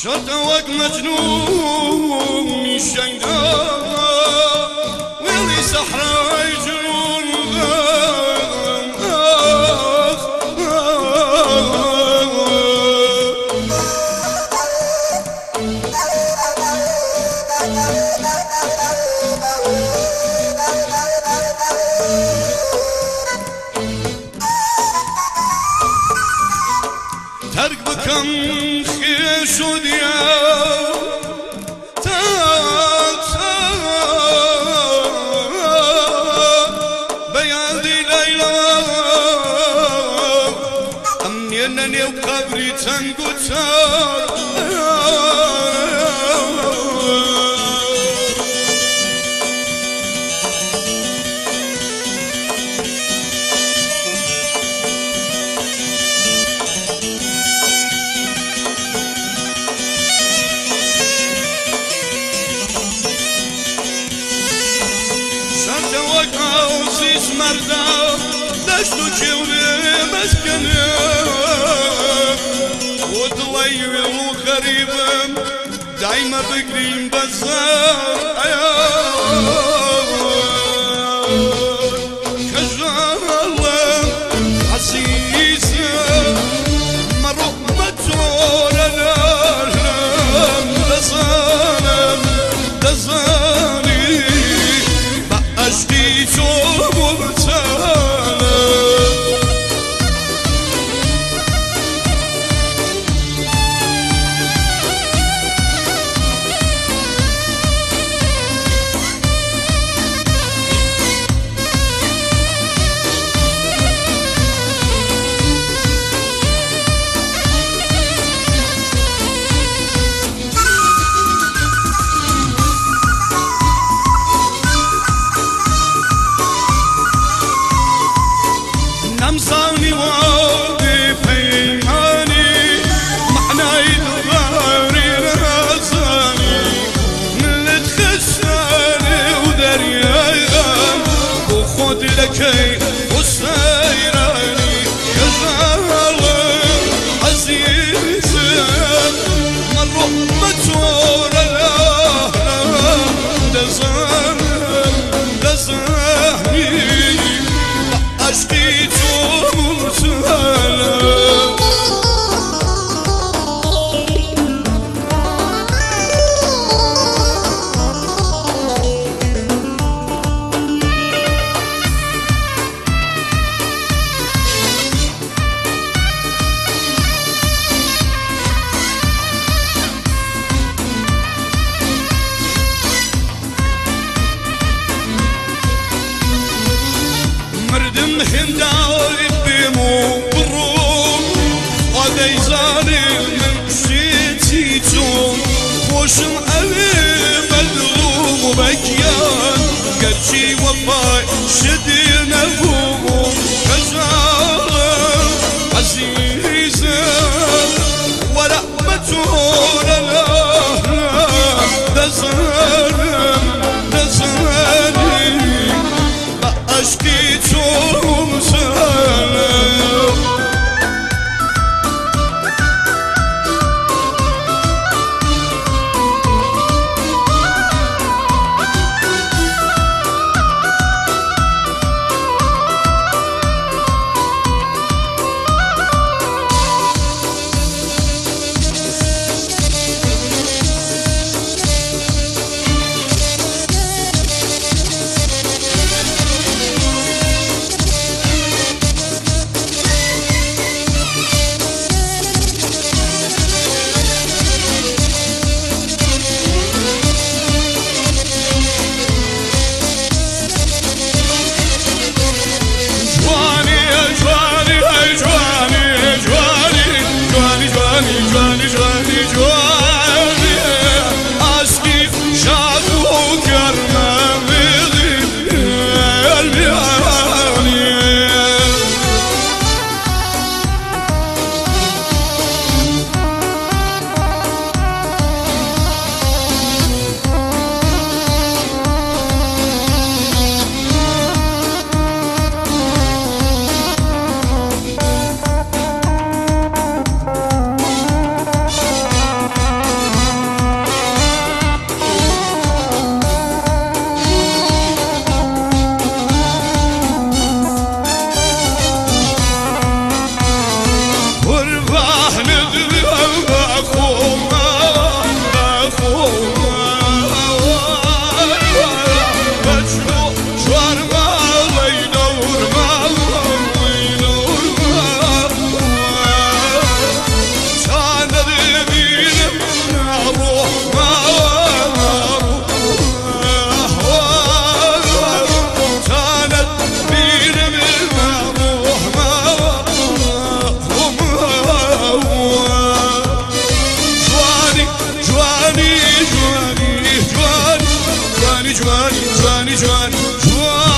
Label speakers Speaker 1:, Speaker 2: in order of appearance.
Speaker 1: صرتك مجنون الشيطان واللي سحره يجنون ترك بكم خيش وديا بيادي ليلى أمنينني وقبري تنقتار وقاوسيس مردا دشتو جوري مسكنه وضليل وغريبم دايما بقريم بزار كجالم عزيزة مروح مجورنا دزانم دزاني عشقی تو مبتلم نمصاني وادي بيماني معناي الغاري راساني من تخشاني ودرياي وخد لكي وسيراني يا ظالم عزيزي مروح مجور الاهل دزاني دزاني عشقي مردم هنداوي بيمو بروم غادي ظالم من شيتي جون خوشم أبي مدلوم وبكيان قرشي وفاي شدي نفوم كجالم عزيزة ورحمة الأهل دزانم دزاني عشقي توم سلام جوانی جوان جوان